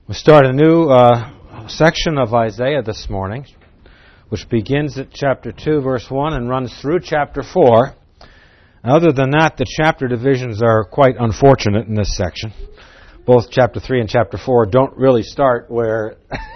We start a new section of Isaiah this morning, which begins at chapter 2, verse 1, and runs through chapter 4. Other than that, the chapter divisions are quite unfortunate in this section. Both chapter 3 and chapter 4 don't really start where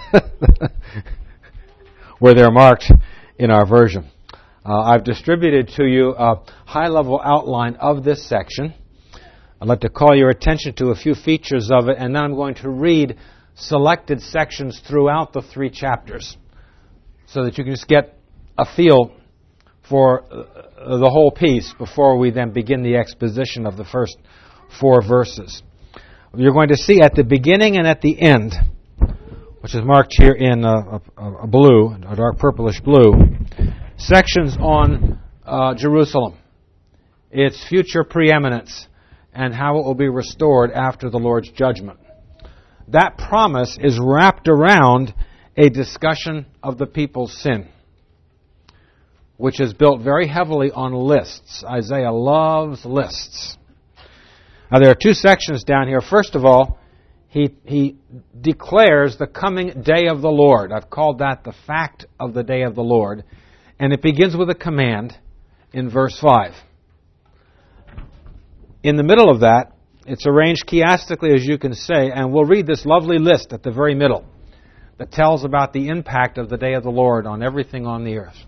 they're marked in our version. I've distributed to you a high-level outline of this section. I'd like to call your attention to a few features of it, and then I'm going to read selected sections throughout the 3 chapters so that you can just get a feel for the whole piece before we then begin the exposition of the first 4 verses. You're going to see at the beginning and at the end, which is marked here in a blue, a dark purplish blue, sections on Jerusalem, its future preeminence, and how it will be restored after the Lord's judgment. That promise is wrapped around a discussion of the people's sin, which is built very heavily on lists. Isaiah loves lists. Now, there are 2 sections down here. First of all, he declares the coming day of the Lord. I've called that the fact of the day of the Lord. And it begins with a command in verse 5. In the middle of that, it's arranged chiastically, as you can say, and we'll read this lovely list at the very middle that tells about the impact of the day of the Lord on everything on the earth.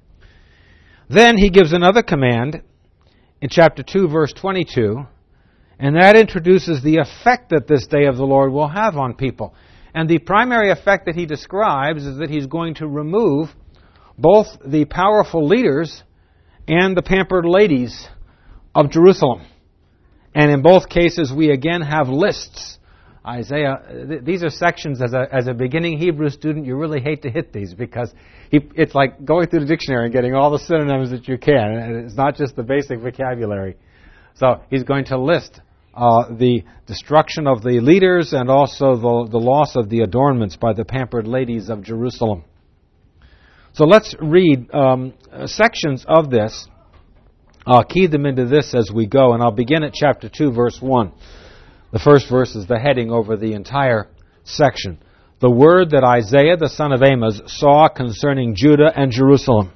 Then he gives another command in chapter 2, verse 22, and that introduces the effect that this day of the Lord will have on people. And the primary effect that he describes is that he's going to remove both the powerful leaders and the pampered ladies of Jerusalem. And in both cases, we again have lists. Isaiah, these are sections, as a beginning Hebrew student, you really hate to hit these because it's like going through the dictionary and getting all the synonyms that you can. And it's not just the basic vocabulary. So he's going to list the destruction of the leaders and also the loss of the adornments by the pampered ladies of Jerusalem. So let's read sections of this. I'll key them into this as we go, and I'll begin at chapter 2, verse 1. The first verse is the heading over the entire section. The word that Isaiah, the son of Amos, saw concerning Judah and Jerusalem.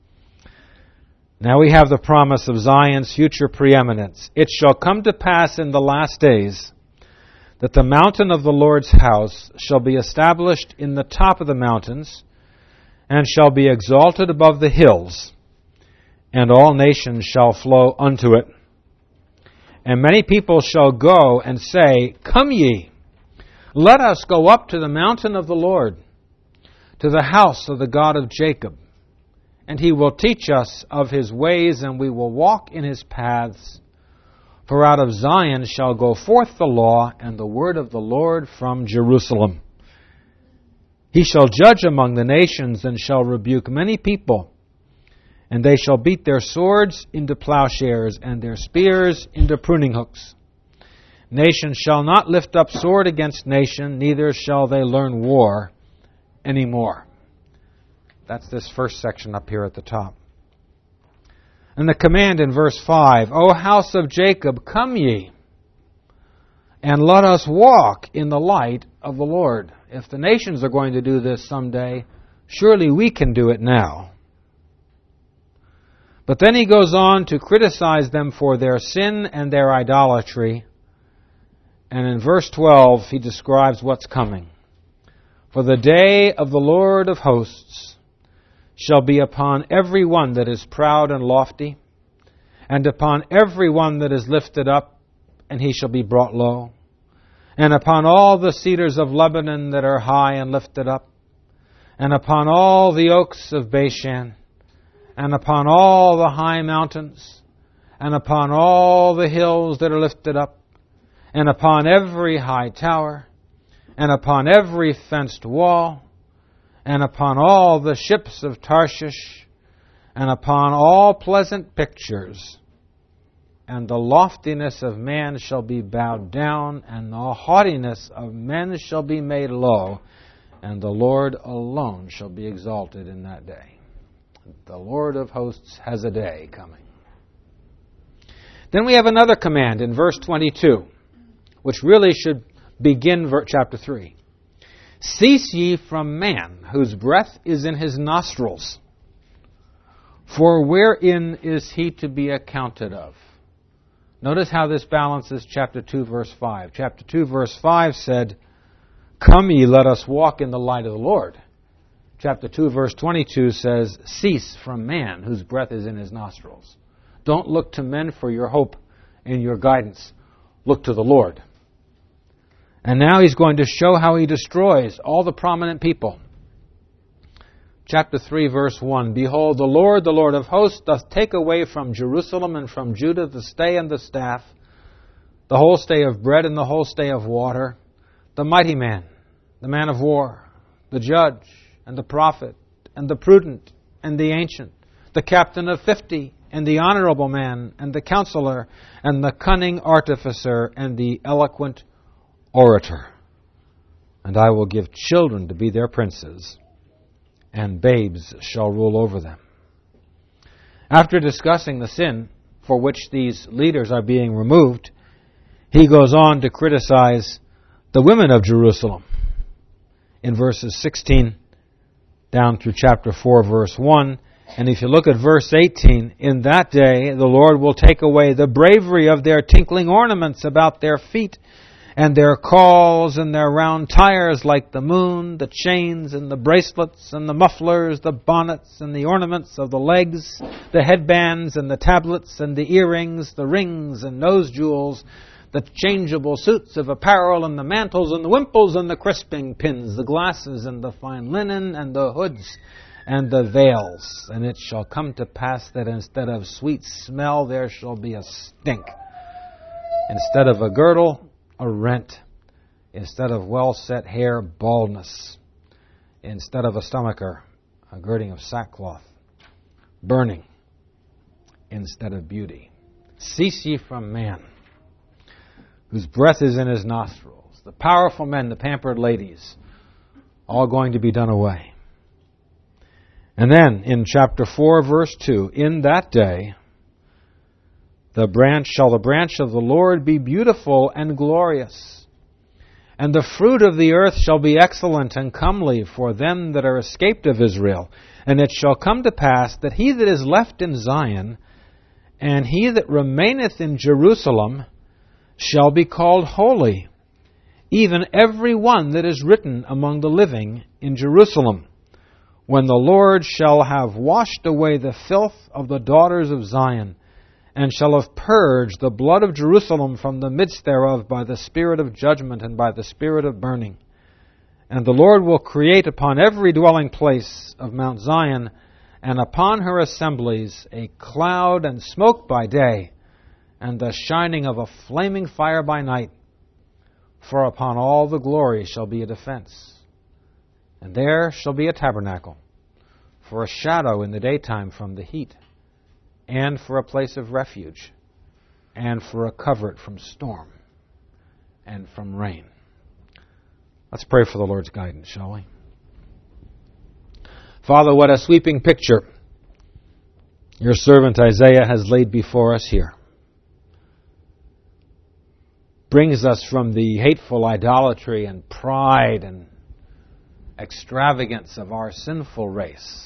Now we have the promise of Zion's future preeminence. It shall come to pass in the last days that the mountain of the Lord's house shall be established in the top of the mountains, and shall be exalted above the hills, and all nations shall flow unto it. And many people shall go and say, Come ye, let us go up to the mountain of the Lord, to the house of the God of Jacob. And he will teach us of his ways, and we will walk in his paths. For out of Zion shall go forth the law and the word of the Lord from Jerusalem. He shall judge among the nations, and shall rebuke many people. And they shall beat their swords into plowshares, and their spears into pruning hooks. Nation shall not lift up sword against nation, neither shall they learn war any more. That's this first section up here at the top. And the command in verse 5, O house of Jacob, come ye, and let us walk in the light of the Lord. If the nations are going to do this someday, surely we can do it now. But then he goes on to criticize them for their sin and their idolatry. And in verse 12, he describes what's coming. For the day of the Lord of hosts shall be upon every one that is proud and lofty, and upon every one that is lifted up, and he shall be brought low, and upon all the cedars of Lebanon that are high and lifted up, and upon all the oaks of Bashan, and upon all the high mountains, and upon all the hills that are lifted up, and upon every high tower, and upon every fenced wall, and upon all the ships of Tarshish, and upon all pleasant pictures. And the loftiness of man shall be bowed down, and the haughtiness of men shall be made low, and the Lord alone shall be exalted in that day. The Lord of hosts has a day coming. Then we have another command in verse 22, which really should begin chapter 3. Cease ye from man, whose breath is in his nostrils. For wherein is he to be accounted of? Notice how this balances chapter 2, verse 5. Chapter 2, verse 5 said, Come ye, let us walk in the light of the Lord. Chapter 2, verse 22 says, Cease from man, whose breath is in his nostrils. Don't look to men for your hope and your guidance. Look to the Lord. And now he's going to show how he destroys all the prominent people. Chapter 3, verse 1, Behold, the Lord of hosts, doth take away from Jerusalem and from Judah the stay and the staff, the whole stay of bread and the whole stay of water, the mighty man, the man of war, the judge, and the prophet, and the prudent, and the ancient, the captain of 50, and the honorable man, and the counselor, and the cunning artificer, and the eloquent orator. And I will give children to be their princes, and babes shall rule over them. After discussing the sin for which these leaders are being removed, he goes on to criticize the women of Jerusalem in verses 16 down through chapter 4, verse 1. And if you look at verse 18, in that day the Lord will take away the bravery of their tinkling ornaments about their feet, and their cauls and their round tires like the moon, the chains and the bracelets and the mufflers, the bonnets and the ornaments of the legs, the headbands and the tablets and the earrings, the rings and nose jewels, the changeable suits of apparel and the mantles and the wimples and the crisping pins, the glasses and the fine linen and the hoods and the veils. And it shall come to pass that instead of sweet smell there shall be a stink. Instead of a girdle, a rent. Instead of well-set hair, baldness. Instead of a stomacher, a girding of sackcloth. Burning instead of beauty. Cease ye from man, whose breath is in his nostrils. The powerful men, the pampered ladies, all going to be done away. And then, in chapter 4, verse 2, in that day, the branch of the Lord be beautiful and glorious, and the fruit of the earth shall be excellent and comely for them that are escaped of Israel. And it shall come to pass that he that is left in Zion, and he that remaineth in Jerusalem, shall be called holy, even every one that is written among the living in Jerusalem, when the Lord shall have washed away the filth of the daughters of Zion, and shall have purged the blood of Jerusalem from the midst thereof by the spirit of judgment and by the spirit of burning. And the Lord will create upon every dwelling place of Mount Zion, and upon her assemblies, a cloud and smoke by day, and the shining of a flaming fire by night. For upon all the glory shall be a defense. And there shall be a tabernacle, for a shadow in the daytime from the heat, and for a place of refuge, and for a covert from storm, and from rain. Let's pray for the Lord's guidance, shall we? Father, what a sweeping picture your servant Isaiah has laid before us here. Brings us from the hateful idolatry and pride and extravagance of our sinful race,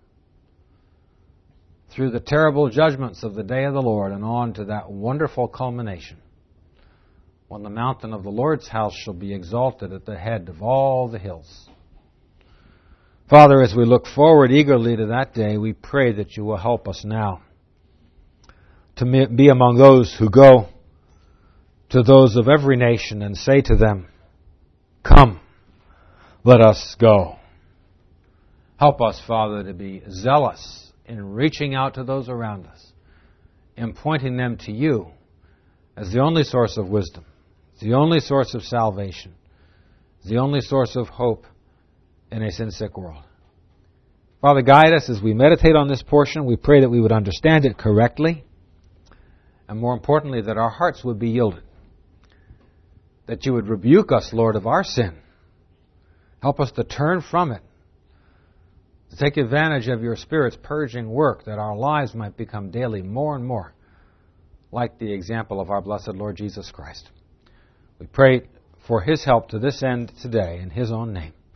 through the terrible judgments of the day of the Lord, and on to that wonderful culmination, when the mountain of the Lord's house shall be exalted at the head of all the hills. Father, as we look forward eagerly to that day, we pray that you will help us now to be among those who go to those of every nation and say to them, Come, let us go. Help us, Father, to be zealous in reaching out to those around us, in pointing them to you as the only source of wisdom, the only source of salvation, the only source of hope in a sin-sick world. Father, guide us as we meditate on this portion. We pray that we would understand it correctly, and more importantly, that our hearts would be yielded, that you would rebuke us, Lord, of our sin. Help us to turn from it, to take advantage of your Spirit's purging work, that our lives might become daily more and more like the example of our blessed Lord Jesus Christ. We pray for his help to this end today in his own name.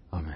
Amen.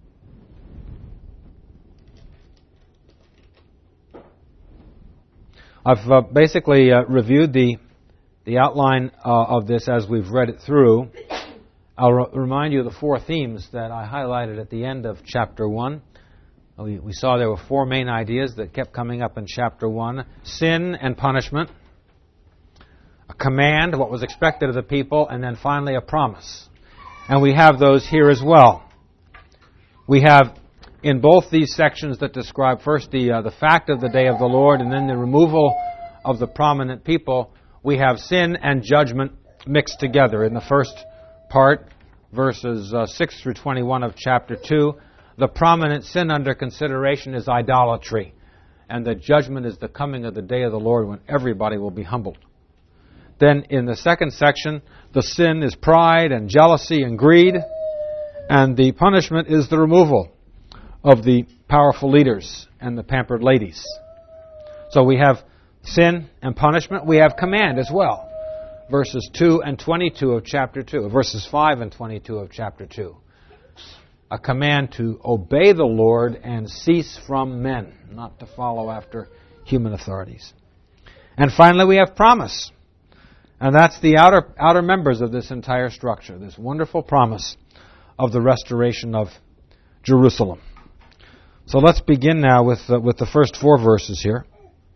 I've basically reviewed the outline of this as we've read it through. I'll remind you of the four themes that I highlighted at the end of chapter 1. We saw there were four main ideas that kept coming up in chapter 1. Sin and punishment, a command, what was expected of the people, and then finally a promise. And we have those here as well. We have in both these sections that describe first the fact of the day of the Lord and then the removal of the prominent people, we have sin and judgment mixed together. In the first part, verses 6 through 21 of chapter 2, the prominent sin under consideration is idolatry, and the judgment is the coming of the day of the Lord when everybody will be humbled. Then in the second section, the sin is pride and jealousy and greed, and the punishment is the removal of the powerful leaders and the pampered ladies. So we have sin and punishment. We have command as well. Verses 2 and 22 of chapter 2. Verses 5 and 22 of chapter 2. A command to obey the Lord and cease from men, not to follow after human authorities. And finally we have promise. And that's the outer members of this entire structure. This wonderful promise of the restoration of Jerusalem. So let's begin now with the first four verses here.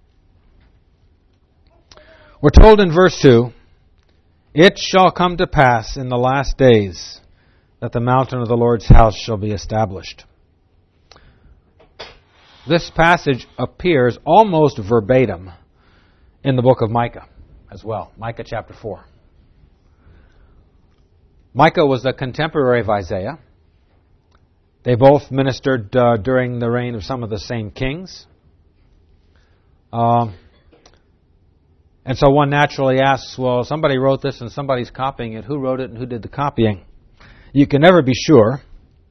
We're told in verse 2, "It shall come to pass in the last days that the mountain of the Lord's house shall be established." This passage appears almost verbatim in the book of Micah as well. Micah chapter 4. Micah was a contemporary of Isaiah. They both ministered during the reign of some of the same kings. And so one naturally asks, well, somebody wrote this and somebody's copying it. Who wrote it and who did the copying? You can never be sure.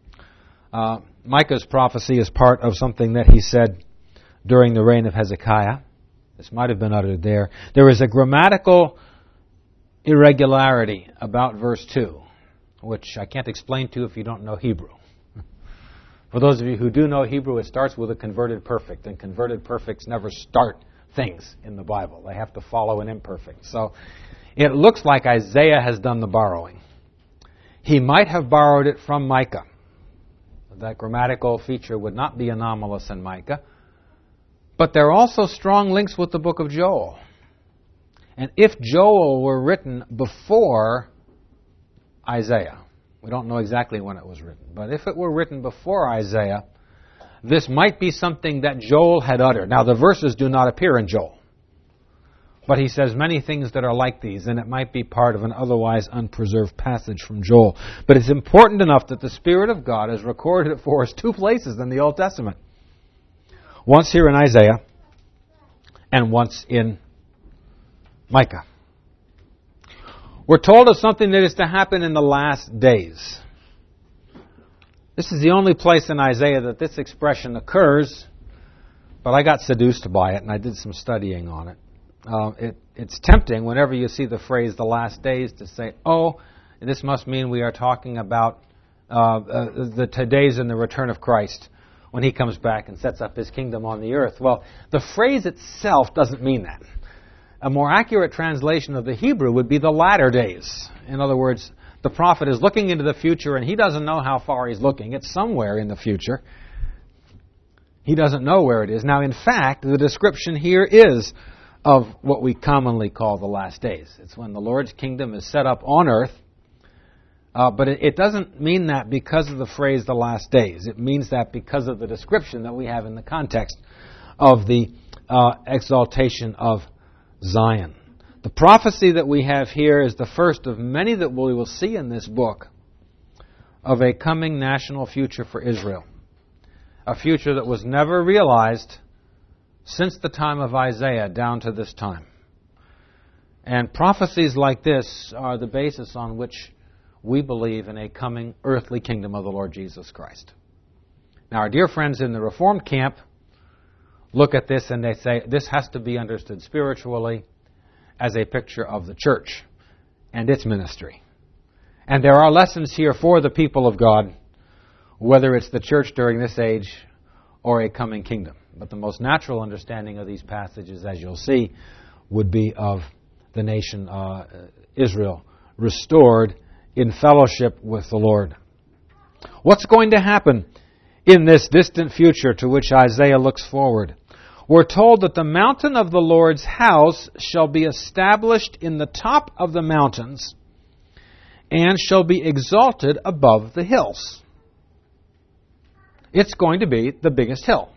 Micah's prophecy is part of something that he said during the reign of Hezekiah. This might have been uttered there. There is a grammatical irregularity about verse 2, which I can't explain to you if you don't know Hebrew. For those of you who do know Hebrew, it starts with a converted perfect, and converted perfects never start things in the Bible. They have to follow an imperfect. So it looks like Isaiah has done the borrowing. He might have borrowed it from Micah. That grammatical feature would not be anomalous in Micah. But there are also strong links with the book of Joel. And if Joel were written before Isaiah, we don't know exactly when it was written, but if it were written before Isaiah, this might be something that Joel had uttered. Now, the verses do not appear in Joel, but he says many things that are like these, and it might be part of an otherwise unpreserved passage from Joel. But it's important enough that the Spirit of God has recorded it for us two places in the Old Testament. Once here in Isaiah, and once in Micah. We're told of something that is to happen in the last days. This is the only place in Isaiah that this expression occurs, but I got seduced by it and I did some studying on it. It's tempting whenever you see the phrase "the last days" to say, oh, this must mean we are talking about the days and the return of Christ when He comes back and sets up His kingdom on the earth. Well, the phrase itself doesn't mean that. A more accurate translation of the Hebrew would be the latter days. In other words, the prophet is looking into the future and he doesn't know how far he's looking. It's somewhere in the future. He doesn't know where it is. Now, in fact, the description here is of what we commonly call the last days. It's when the Lord's kingdom is set up on earth. But it doesn't mean that because of the phrase "the last days." It means that because of the description that we have in the context of the exaltation of Zion. The prophecy that we have here is the first of many that we will see in this book of a coming national future for Israel. A future that was never realized since the time of Isaiah down to this time. And prophecies like this are the basis on which we believe in a coming earthly kingdom of the Lord Jesus Christ. Now, our dear friends in the Reformed camp look at this and they say this has to be understood spiritually as a picture of the church and its ministry. And there are lessons here for the people of God whether it's the church during this age or a coming kingdom. But the most natural understanding of these passages, as you'll see, would be of the nation Israel restored in fellowship with the Lord. What's going to happen in this distant future to which Isaiah looks forward? We're told that the mountain of the Lord's house shall be established in the top of the mountains and shall be exalted above the hills. It's going to be the biggest hill.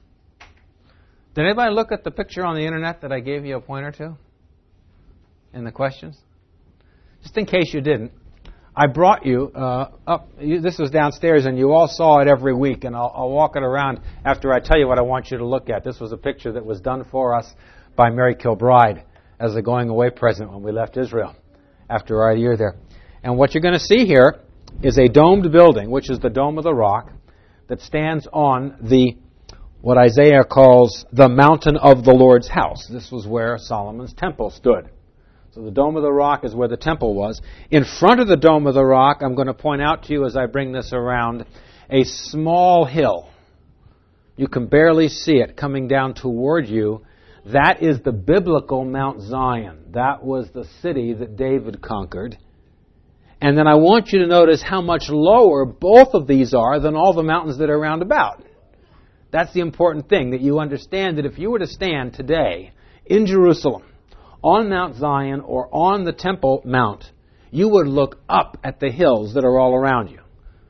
Did anybody look at the picture on the internet that I gave you a pointer to in the questions? Just in case you didn't, I brought you up. This was downstairs, and you all saw it every week, and I'll walk it around after I tell you what I want you to look at. This was a picture that was done for us by Mary Kilbride as a going-away present when we left Israel after our year there. And what you're going to see here is a domed building, which is the Dome of the Rock, that stands on what Isaiah calls the mountain of the Lord's house. This was where Solomon's temple stood. So the Dome of the Rock is where the temple was. In front of the Dome of the Rock, I'm going to point out to you as I bring this around, a small hill. You can barely see it coming down toward you. That is the biblical Mount Zion. That was the city that David conquered. And then I want you to notice how much lower both of these are than all the mountains that are round about. That's the important thing, that you understand that if you were to stand today in Jerusalem, on Mount Zion or on the Temple Mount, you would look up at the hills that are all around you.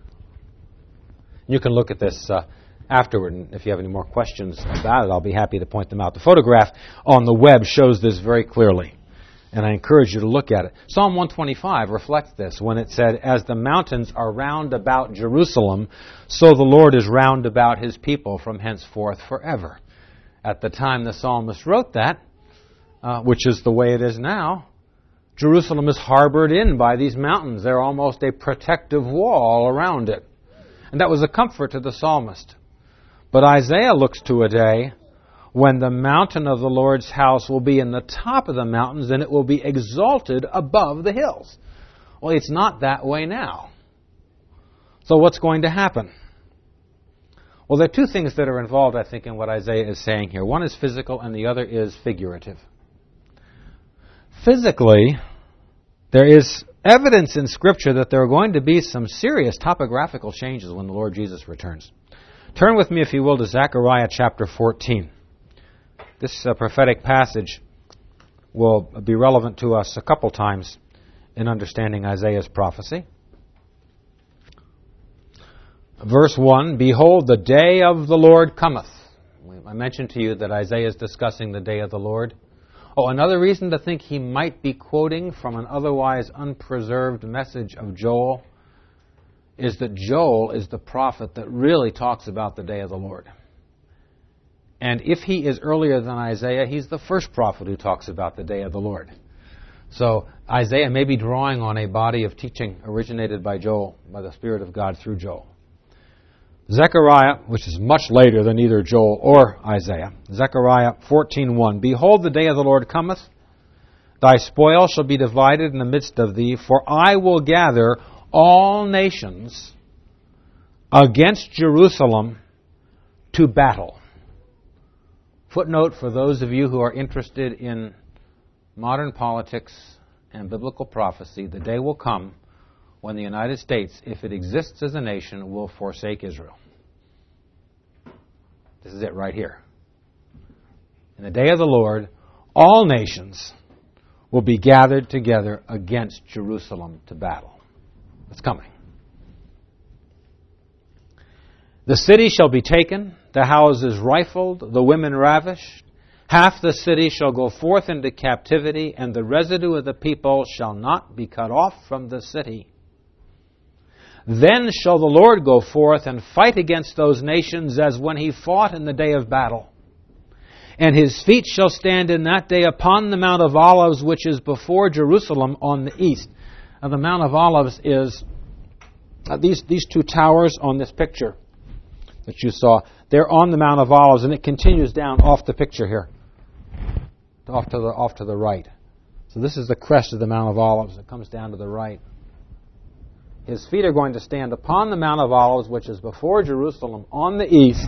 You can look at this afterward, and if you have any more questions about it, I'll be happy to point them out. The photograph on the web shows this very clearly, and I encourage you to look at it. Psalm 125 reflects this when it said, "As the mountains are round about Jerusalem, so the Lord is round about his people from henceforth forever." At the time the psalmist wrote that, which is the way it is now, Jerusalem is harbored in by these mountains. They're almost a protective wall around it. And that was a comfort to the psalmist. But Isaiah looks to a day when the mountain of the Lord's house will be in the top of the mountains and it will be exalted above the hills. Well, it's not that way now. So what's going to happen? Well, there are two things that are involved, I think, in what Isaiah is saying here. One is physical and the other is figurative. Physically, there is evidence in Scripture that there are going to be some serious topographical changes when the Lord Jesus returns. Turn with me, if you will, to Zechariah chapter 14. This prophetic passage will be relevant to us a couple times in understanding Isaiah's prophecy. Verse 1, "Behold, the day of the Lord cometh." I mentioned to you that Isaiah is discussing the day of the Lord. Oh, another reason to think he might be quoting from an otherwise unpreserved message of Joel is that Joel is the prophet that really talks about the day of the Lord. And if he is earlier than Isaiah, he's the first prophet who talks about the day of the Lord. So Isaiah may be drawing on a body of teaching originated by Joel, by the Spirit of God through Joel. Zechariah, which is much later than either Joel or Isaiah. Zechariah 14:1. "Behold, the day of the Lord cometh. Thy spoil shall be divided in the midst of thee, for I will gather all nations against Jerusalem to battle." Footnote for those of you who are interested in modern politics and biblical prophecy: the day will come when the United States, if it exists as a nation, will forsake Israel. This is it right here. In the day of the Lord, all nations will be gathered together against Jerusalem to battle. It's coming. "The city shall be taken, the houses rifled, the women ravished. Half the city shall go forth into captivity, and the residue of the people shall not be cut off from the city. Then shall the Lord go forth and fight against those nations as when he fought in the day of battle. And his feet shall stand in that day upon the Mount of Olives, which is before Jerusalem on the east." Now, the Mount of Olives is these two towers on this picture that you saw. They're on the Mount of Olives, and it continues down off the picture here, off to the right. So this is the crest of the Mount of Olives. It comes down to the right. His feet are going to stand upon the Mount of Olives, which is before Jerusalem on the east.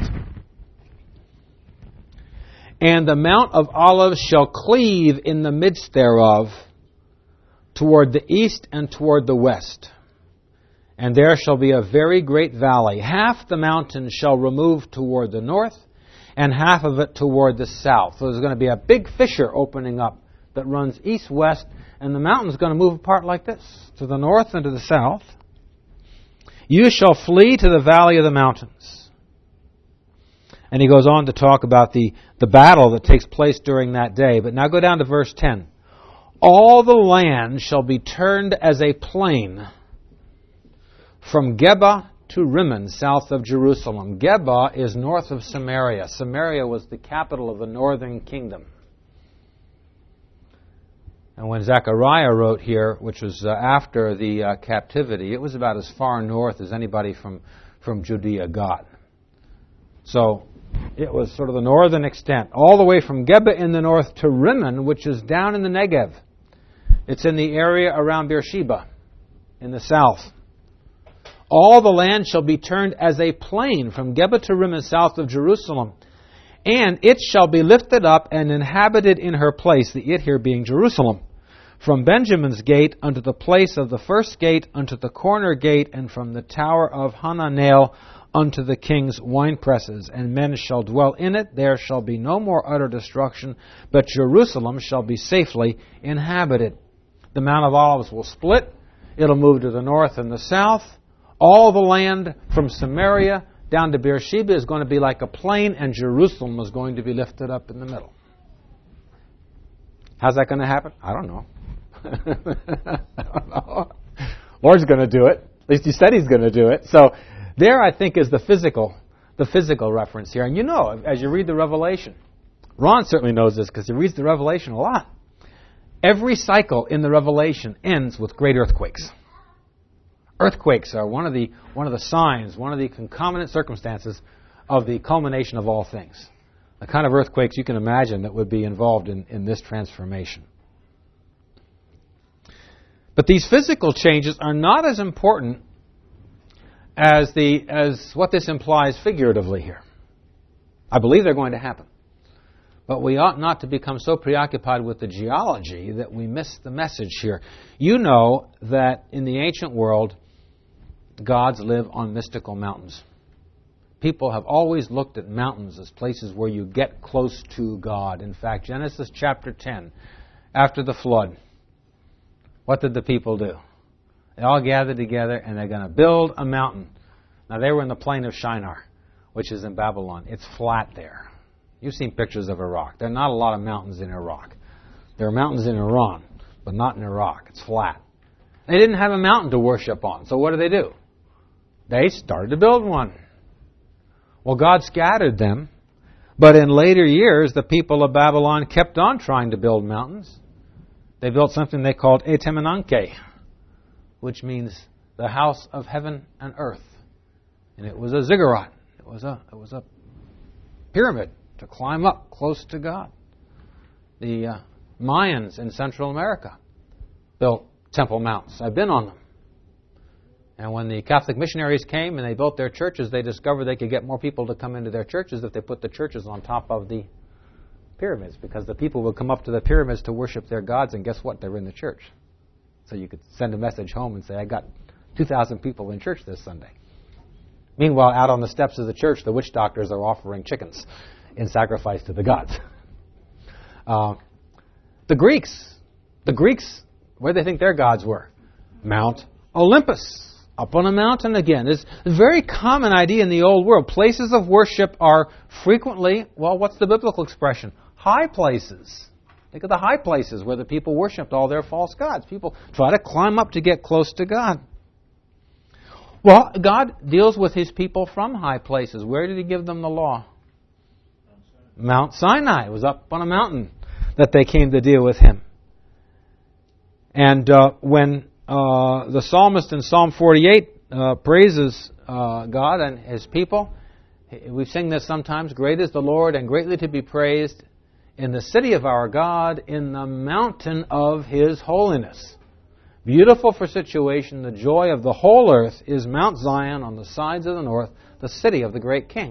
And the Mount of Olives shall cleave in the midst thereof toward the east and toward the west. And there shall be a very great valley. Half the mountain shall remove toward the north, and half of it toward the south. So there's going to be a big fissure opening up that runs east-west, and the mountain's going to move apart like this, to the north and to the south. You shall flee to the valley of the mountains. And he goes on to talk about the battle that takes place during that day. But now go down to verse 10. All the land shall be turned as a plain from Geba to Rimmon, south of Jerusalem. Geba is north of Samaria. Samaria was the capital of the northern kingdom. And when Zechariah wrote here, which was after the captivity, it was about as far north as anybody from Judea got. So it was sort of the northern extent, all the way from Geba in the north to Rimmon, which is down in the Negev. It's in the area around Beersheba in the south. All the land shall be turned as a plain from Geba to Rimmon, south of Jerusalem. And it shall be lifted up and inhabited in her place, the it here being Jerusalem, from Benjamin's gate unto the place of the first gate, unto the corner gate, and from the tower of Hananel unto the king's winepresses. And men shall dwell in it. There shall be no more utter destruction, but Jerusalem shall be safely inhabited. The Mount of Olives will split. It'll move to the north and the south. All the land from Samaria down to Beersheba is going to be like a plain, and Jerusalem is going to be lifted up in the middle. How's that going to happen? I don't know. I don't know. Lord's going to do it. At least He said He's going to do it. So there, I think, is the physical reference here. And you know, as you read the Revelation, Ron certainly knows this because he reads the Revelation a lot. Every cycle in the Revelation ends with great earthquakes. Earthquakes are one of the signs, one of the concomitant circumstances of the culmination of all things. The kind of earthquakes you can imagine that would be involved in this transformation. But these physical changes are not as important as what this implies figuratively here. I believe they're going to happen. But we ought not to become so preoccupied with the geology that we miss the message here. You know that in the ancient world, gods live on mystical mountains. People have always looked at mountains as places where you get close to God. In fact, Genesis chapter 10, after the flood, what did the people do? They all gathered together and they're going to build a mountain. Now, they were in the plain of Shinar, which is in Babylon. It's flat there. You've seen pictures of Iraq. There are not a lot of mountains in Iraq. There are mountains in Iran, but not in Iraq. It's flat. They didn't have a mountain to worship on. So what do? They started to build one. Well, God scattered them, but in later years, the people of Babylon kept on trying to build mountains. They built something they called Etemenanke, which means the house of heaven and earth. And it was a ziggurat. It was a pyramid to climb up close to God. The Mayans in Central America built temple mounts. I've been on them. And when the Catholic missionaries came and they built their churches, they discovered they could get more people to come into their churches if they put the churches on top of the pyramids, because the people would come up to the pyramids to worship their gods, and guess what? They're in the church. So you could send a message home and say, I got 2,000 people in church this Sunday. Meanwhile, out on the steps of the church, the witch doctors are offering chickens in sacrifice to the gods. The Greeks, where do they think their gods were? Mount Olympus. Up on a mountain again. It's a very common idea in the old world. Places of worship are frequently, well, what's the biblical expression? High places. Think of the high places where the people worshipped all their false gods. People try to climb up to get close to God. Well, God deals with His people from high places. Where did He give them the law? Mount Sinai. It was up on a mountain that they came to deal with Him. And when the psalmist in Psalm 48 praises God and His people, we sing this sometimes, great is the Lord and greatly to be praised in the city of our God, in the mountain of His holiness. Beautiful for situation, the joy of the whole earth is Mount Zion on the sides of the north, the city of the great King.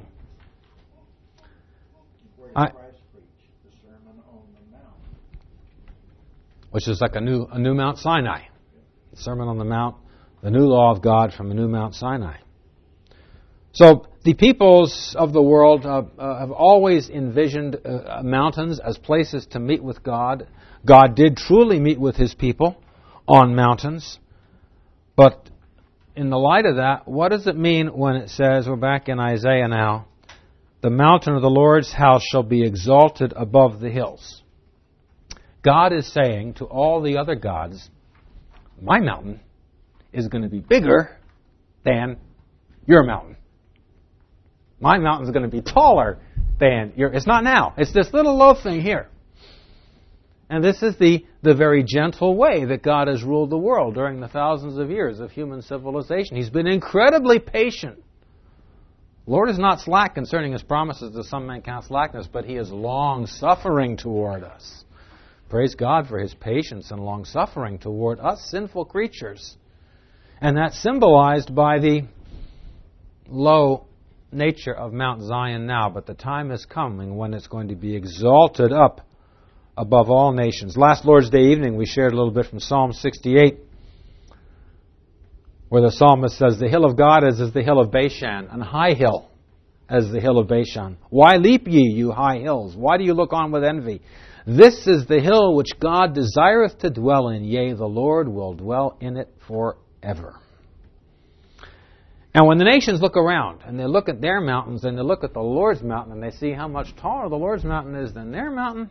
Where did Christ preach the Sermon on the Mount? Which is like a new Mount Sinai. The Sermon on the Mount, the new law of God from a new Mount Sinai. So the peoples of the world have always envisioned mountains as places to meet with God. God did truly meet with His people on mountains. But in the light of that, what does it mean when it says, we're back in Isaiah now, the mountain of the Lord's house shall be exalted above the hills? God is saying to all the other gods, my mountain is going to be bigger than your mountain. My mountain is going to be taller than your... It's not now. It's this little low thing here. And this is the very gentle way that God has ruled the world during the thousands of years of human civilization. He's been incredibly patient. The Lord is not slack concerning His promises, as some men count slackness, but He is long-suffering toward us. Praise God for His patience and long-suffering toward us sinful creatures. And that's symbolized by the low nature of Mount Zion now, but the time is coming when it's going to be exalted up above all nations. Last Lord's Day evening we shared a little bit from Psalm 68, where the psalmist says, the hill of God is as the hill of Bashan, an high hill as the hill of Bashan. Why leap ye, you high hills? Why do you look on with envy? This is the hill which God desireth to dwell in, yea, the Lord will dwell in it forever. And when the nations look around, and they look at their mountains, and they look at the Lord's mountain, and they see how much taller the Lord's mountain is than their mountain,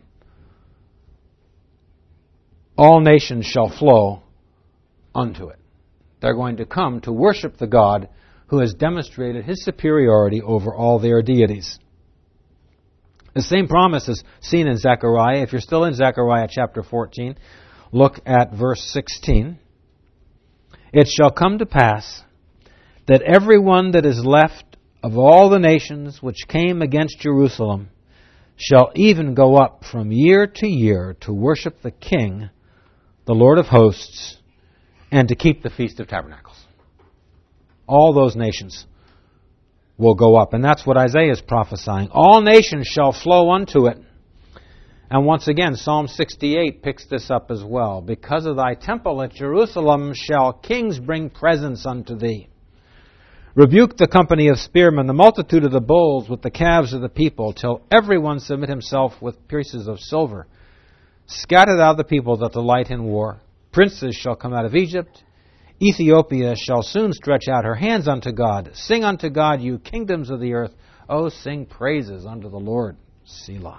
all nations shall flow unto it. They're going to come to worship the God who has demonstrated His superiority over all their deities. The same promise is seen in Zechariah. If you're still in Zechariah chapter 14, look at verse 16. It shall come to pass that everyone that is left of all the nations which came against Jerusalem shall even go up from year to year to worship the King, the Lord of hosts, and to keep the Feast of Tabernacles. All those nations will go up. And that's what Isaiah is prophesying. All nations shall flow unto it. And once again, Psalm 68 picks this up as well. Because of thy temple at Jerusalem shall kings bring presents unto thee. Rebuke the company of spearmen, the multitude of the bulls with the calves of the people, till everyone submit himself with pieces of silver. Scatter thou the people that delight in war. Princes shall come out of Egypt. Ethiopia shall soon stretch out her hands unto God. Sing unto God, you kingdoms of the earth. O sing praises unto the Lord. Selah.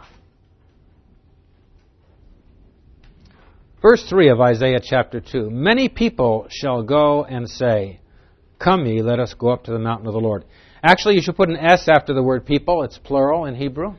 Verse 3 of Isaiah chapter 2. Many people shall go and say, come ye, let us go up to the mountain of the Lord. Actually, you should put an S after the word people. It's plural in Hebrew.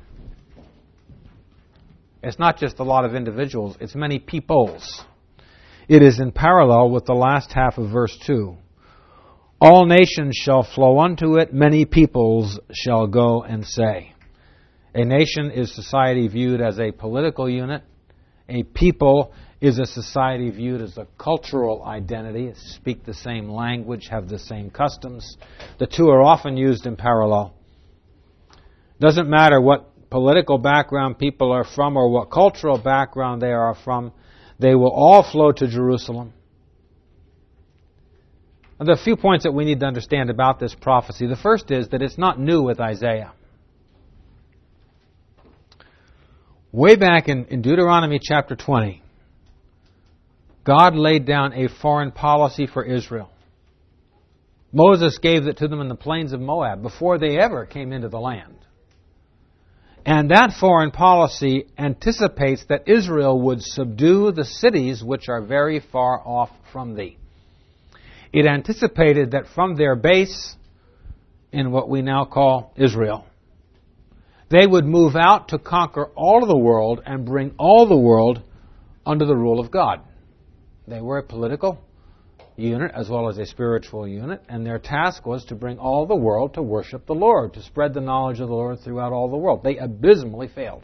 It's not just a lot of individuals. It's many peoples. It is in parallel with the last half of verse 2. All nations shall flow unto it, many peoples shall go and say. A nation is society viewed as a political unit. A people is a society viewed as a cultural identity, speak the same language, have the same customs. The two are often used in parallel. Doesn't matter what political background people are from or what cultural background they are from, they will all flow to Jerusalem. Now, there are a few points that we need to understand about this prophecy. The first is that it's not new with Isaiah. Way back in Deuteronomy chapter 20, God laid down a foreign policy for Israel. Moses gave it to them in the plains of Moab before they ever came into the land. And that foreign policy anticipates that Israel would subdue the cities which are very far off from thee. It anticipated that from their base in what we now call Israel, they would move out to conquer all of the world and bring all the world under the rule of God. They were a political unit as well as a spiritual unit, and their task was to bring all the world to worship the Lord, to spread the knowledge of the Lord throughout all the world. They abysmally failed.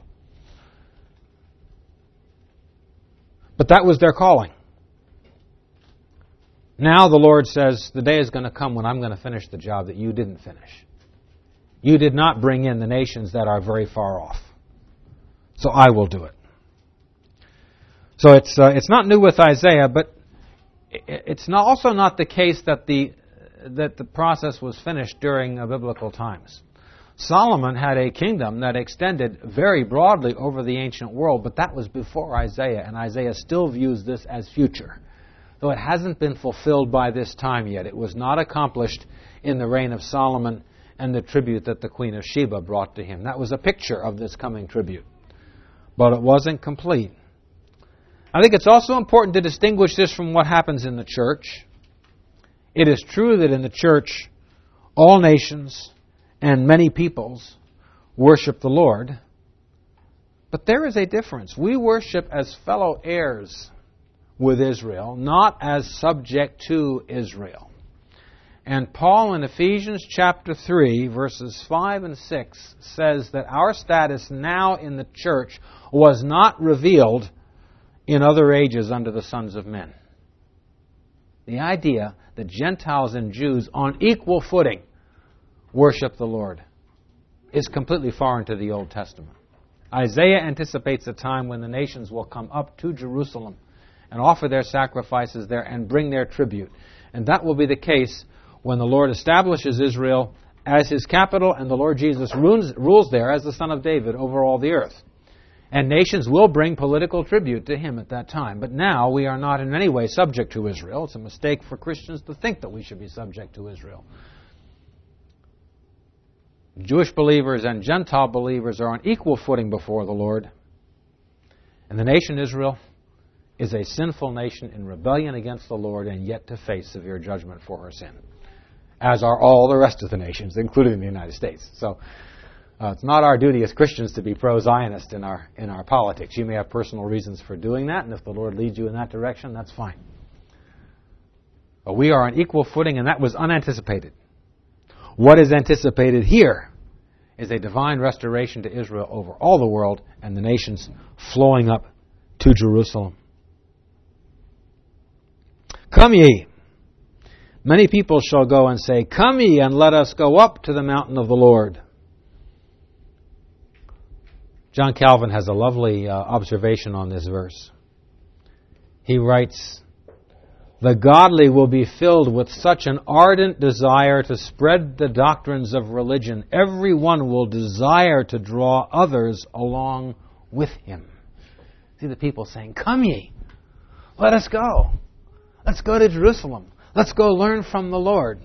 But that was their calling. Now the Lord says, the day is going to come when I'm going to finish the job that you didn't finish. You did not bring in the nations that are very far off. So I will do it. So it's not new with Isaiah, but it's also not the case that the process was finished during biblical times. Solomon had a kingdom that extended very broadly over the ancient world, but that was before Isaiah, and Isaiah still views this as future. Though it hasn't been fulfilled by this time yet. It was not accomplished in the reign of Solomon and the tribute that the Queen of Sheba brought to him. That was a picture of this coming tribute. But it wasn't complete. I think it's also important to distinguish this from what happens in the church. It is true that in the church, all nations and many peoples worship the Lord. But there is a difference. We worship as fellow heirs with Israel, not as subject to Israel. And Paul in Ephesians chapter 3, verses 5 and 6 says that our status now in the church was not revealed in other ages under the sons of men. The idea that Gentiles and Jews on equal footing worship the Lord is completely foreign to the Old Testament. Isaiah anticipates a time when the nations will come up to Jerusalem and offer their sacrifices there and bring their tribute. And that will be the case when the Lord establishes Israel as His capital and the Lord Jesus rules there as the Son of David over all the earth. And nations will bring political tribute to Him at that time. But now we are not in any way subject to Israel. It's a mistake for Christians to think that we should be subject to Israel. Jewish believers and Gentile believers are on equal footing before the Lord. And the nation Israel is a sinful nation in rebellion against the Lord and yet to face severe judgment for her sin, as are all the rest of the nations, including the United States. So it's not our duty as Christians to be pro-Zionist in our politics. You may have personal reasons for doing that, and if the Lord leads you in that direction, that's fine. But we are on equal footing, and that was unanticipated. What is anticipated here is a divine restoration to Israel over all the world and the nations flowing up to Jerusalem. Come ye. Many people shall go and say, Come ye, and let us go up to the mountain of the Lord. John Calvin has a lovely observation on this verse. He writes, The godly will be filled with such an ardent desire to spread the doctrines of religion. Everyone will desire to draw others along with him. See the people saying, Come ye, let us go. Let's go to Jerusalem. Let's go learn from the Lord.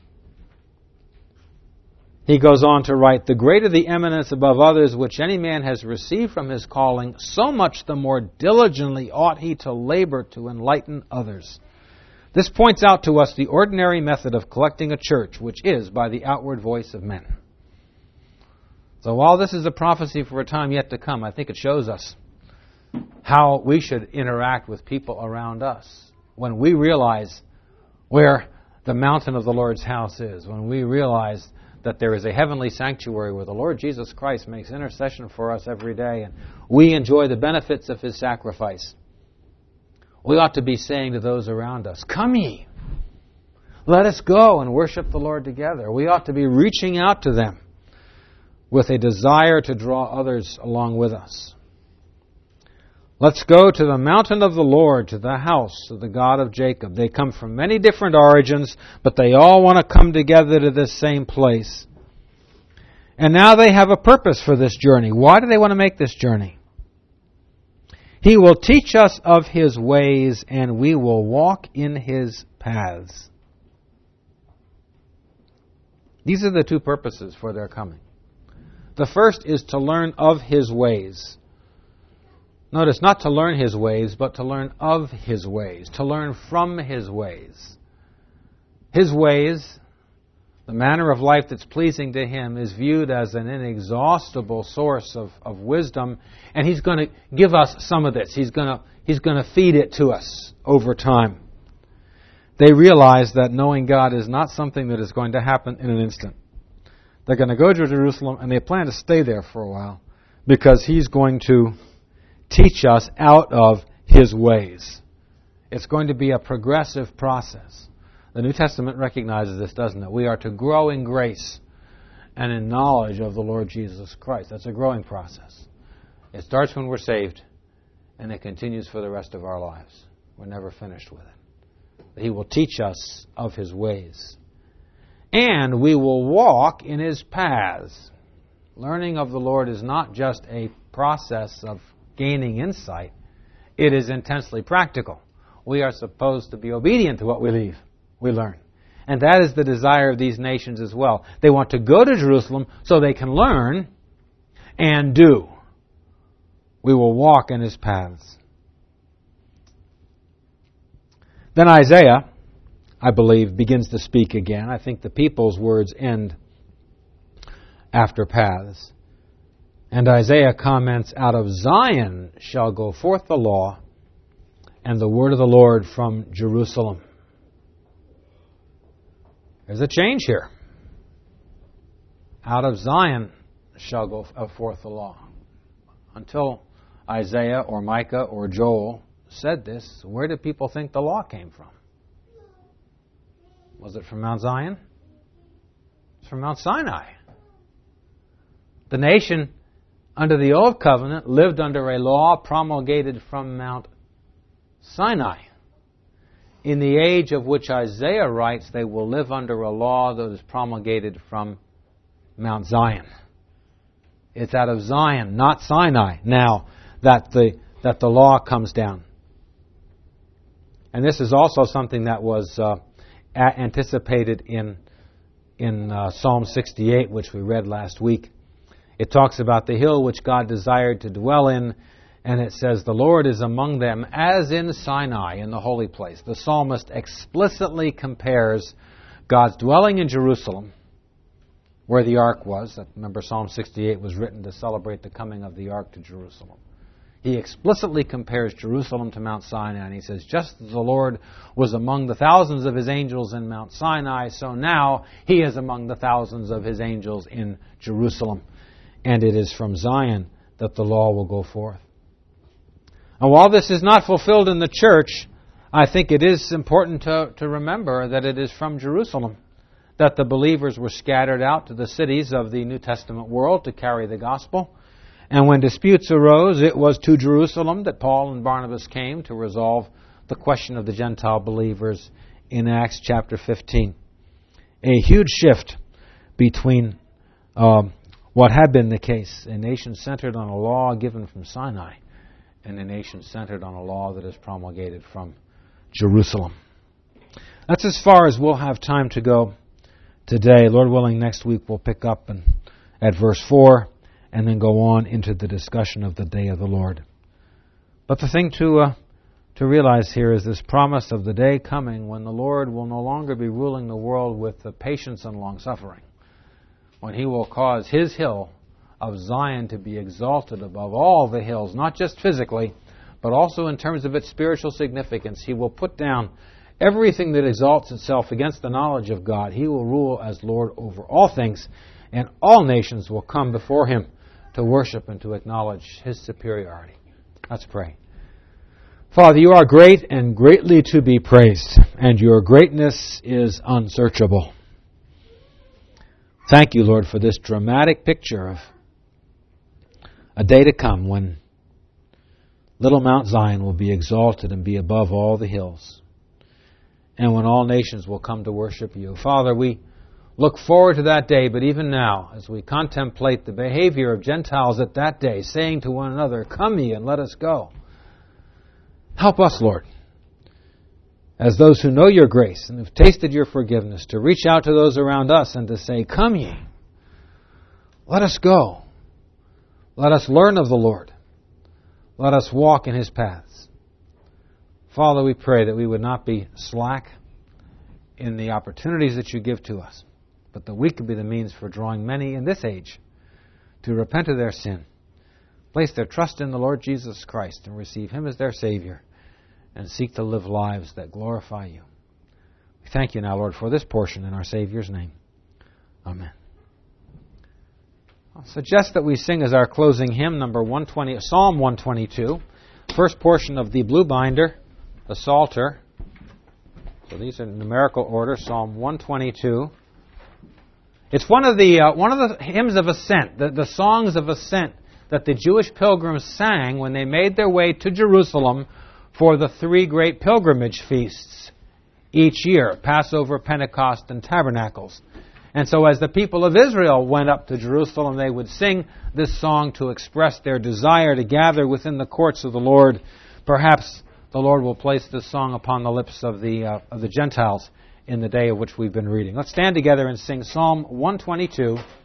He goes on to write, The greater the eminence above others which any man has received from his calling, so much the more diligently ought he to labor to enlighten others. This points out to us the ordinary method of collecting a church, which is by the outward voice of men. So while this is a prophecy for a time yet to come, I think it shows us how we should interact with people around us. When we realize where the mountain of the Lord's house is, when we realize that there is a heavenly sanctuary where the Lord Jesus Christ makes intercession for us every day, and we enjoy the benefits of His sacrifice, we ought to be saying to those around us, Come ye, let us go and worship the Lord together. We ought to be reaching out to them with a desire to draw others along with us. Let's go to the mountain of the Lord, to the house of the God of Jacob. They come from many different origins, but they all want to come together to this same place. And now they have a purpose for this journey. Why do they want to make this journey? He will teach us of His ways, and we will walk in His paths. These are the two purposes for their coming. The first is to learn of His ways. Notice, not to learn His ways, but to learn of His ways, to learn from His ways. His ways, the manner of life that's pleasing to Him, is viewed as an inexhaustible source of wisdom, and He's going to give us some of this. He's going to feed it to us over time. They realize that knowing God is not something that is going to happen in an instant. They're going to go to Jerusalem, and they plan to stay there for a while, because He's going to teach us out of His ways. It's going to be a progressive process. The New Testament recognizes this, doesn't it? We are to grow in grace and in knowledge of the Lord Jesus Christ. That's a growing process. It starts when we're saved, and it continues for the rest of our lives. We're never finished with it. He will teach us of His ways. And we will walk in His paths. Learning of the Lord is not just a process of gaining insight. It is intensely practical. We are supposed to be obedient to what we learn. And that is the desire of these nations as well. They want to go to Jerusalem so they can learn and do. We will walk in His paths. Then Isaiah, I believe, begins to speak again. I think the people's words end after paths. And Isaiah comments, "Out of Zion shall go forth the law, and the word of the Lord from Jerusalem." There's a change here. Out of Zion shall go forth the law. Until Isaiah or Micah or Joel said this, where did people think the law came from? Was it from Mount Zion? It's from Mount Sinai. The nation under the Old Covenant lived under a law promulgated from Mount Sinai. In the age of which Isaiah writes, they will live under a law that is promulgated from Mount Zion. It's out of Zion, not Sinai, now that the law comes down. And this is also something that was anticipated in Psalm 68, which we read last week. It talks about the hill which God desired to dwell in, and it says, "The Lord is among them as in Sinai," in the holy place. The psalmist explicitly compares God's dwelling in Jerusalem, where the ark was. Remember, Psalm 68 was written to celebrate the coming of the ark to Jerusalem. He explicitly compares Jerusalem to Mount Sinai, and he says, just as the Lord was among the thousands of His angels in Mount Sinai, so now He is among the thousands of His angels in Jerusalem. And it is from Zion that the law will go forth. And while this is not fulfilled in the church, I think it is important to remember that it is from Jerusalem that the believers were scattered out to the cities of the New Testament world to carry the gospel. And when disputes arose, it was to Jerusalem that Paul and Barnabas came to resolve the question of the Gentile believers in Acts chapter 15. A huge shift between what had been the case, a nation centered on a law given from Sinai, and a nation centered on a law that is promulgated from Jerusalem. That's as far as we'll have time to go today. Lord willing, next week we'll pick up at verse 4 and then go on into the discussion of the day of the Lord. But the thing to realize here is this promise of the day coming when the Lord will no longer be ruling the world with the patience and long-suffering, when He will cause His hill of Zion to be exalted above all the hills, not just physically, but also in terms of its spiritual significance. He will put down everything that exalts itself against the knowledge of God. He will rule as Lord over all things, and all nations will come before Him to worship and to acknowledge His superiority. Let's pray. Father, You are great and greatly to be praised, and Your greatness is unsearchable. Thank You, Lord, for this dramatic picture of a day to come when little Mount Zion will be exalted and be above all the hills, and when all nations will come to worship You. Father, we look forward to that day, but even now, as we contemplate the behavior of Gentiles at that day, saying to one another, "Come ye and let us go," help us, Lord, as those who know Your grace and have tasted Your forgiveness, to reach out to those around us and to say, "Come ye, let us go. Let us learn of the Lord. Let us walk in His paths." Father, we pray that we would not be slack in the opportunities that You give to us, but that we could be the means for drawing many in this age to repent of their sin, place their trust in the Lord Jesus Christ, and receive Him as their Savior, and seek to live lives that glorify You. We thank You now, Lord, for this portion in our Savior's name. Amen. I'll suggest that we sing as our closing hymn, number 120, Psalm 122, first portion of the blue binder. the Psalter. So these are in numerical order. Psalm 122. It's one of the hymns of ascent, the songs of ascent that the Jewish pilgrims sang when they made their way to Jerusalem for the three great pilgrimage feasts each year, Passover, Pentecost, and Tabernacles. And so as the people of Israel went up to Jerusalem, they would sing this song to express their desire to gather within the courts of the Lord. Perhaps the Lord will place this song upon the lips of the Gentiles in the day of which we've been reading. Let's stand together and sing Psalm 122.